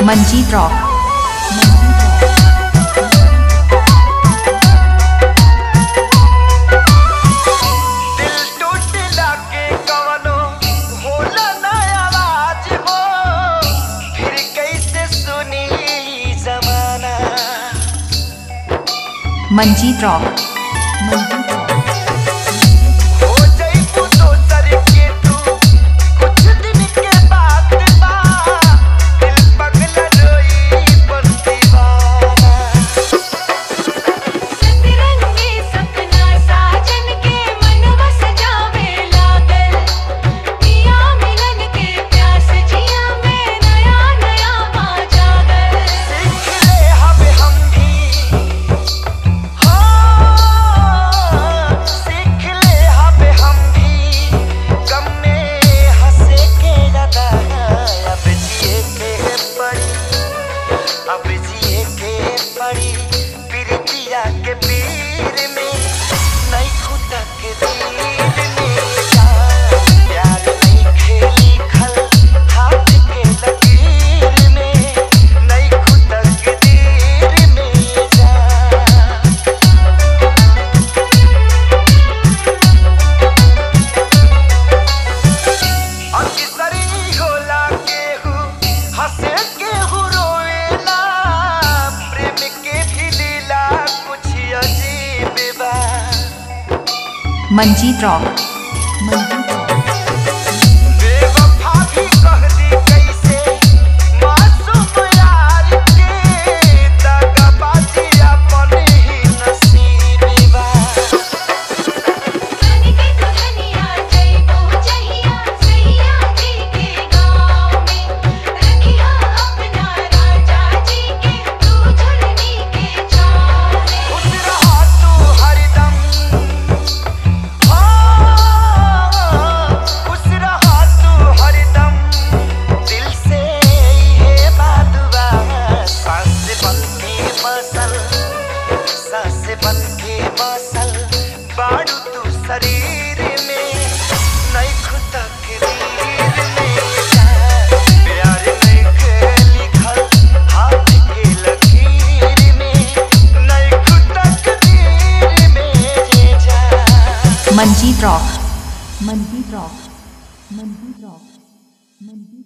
Manjeet rock. दिल टूटला के कवनो होला ना आवाज हो, फिर कैसे सुनी जमाना। मंजीत रॉक। हो जाइबू दोसर के तू कुछ दिन के बाद बा, दिल पगला रोई बस दीवाना। सतरंगी सपना साजन के मनवा सजावे लागल, पिया मिलन के प्यास जिया में नया नया पा जागल। सीख ले हब हम भी, हाँ सीख ले हब हम भी, गम में हंसे के ज्यादा अब जिए के पड़ी, अब जिए के पड़ी। प्रीतिया के पीर में नहीं खुदा के दिल में जान, प्यार नहीं खेली खल हाथ के लकीर में, नहीं खुदा के दिल में जान। अक्सरी होला केहू हंसे केहू रोएला, प्रेम के भी लीला कुछ अजीब बा। मंजीत रॉक। बेवफा भी कह दी कैसे मासूम यार के, दगाबाजी अपन ही नसीब बा। बन के दुल्हनिया जइबो जहिया सैया जी के गाँव में, रखिया अपना राजा जी के तू झुलनी के छाँव में। खुश रहा तू हरदम, हाँ खुश रहा तू हरदम, दिल से ये बात बा। सांस बन के बसल, सांस बन के बसल बाड़ू तू शरीर में, नहीं खुदा के दिल में जान। प्यार नहीं के लिखल हाथ के लकीर में, नहीं खुदा के दिल में जान। मंजीत रॉक। मंजीत रॉक।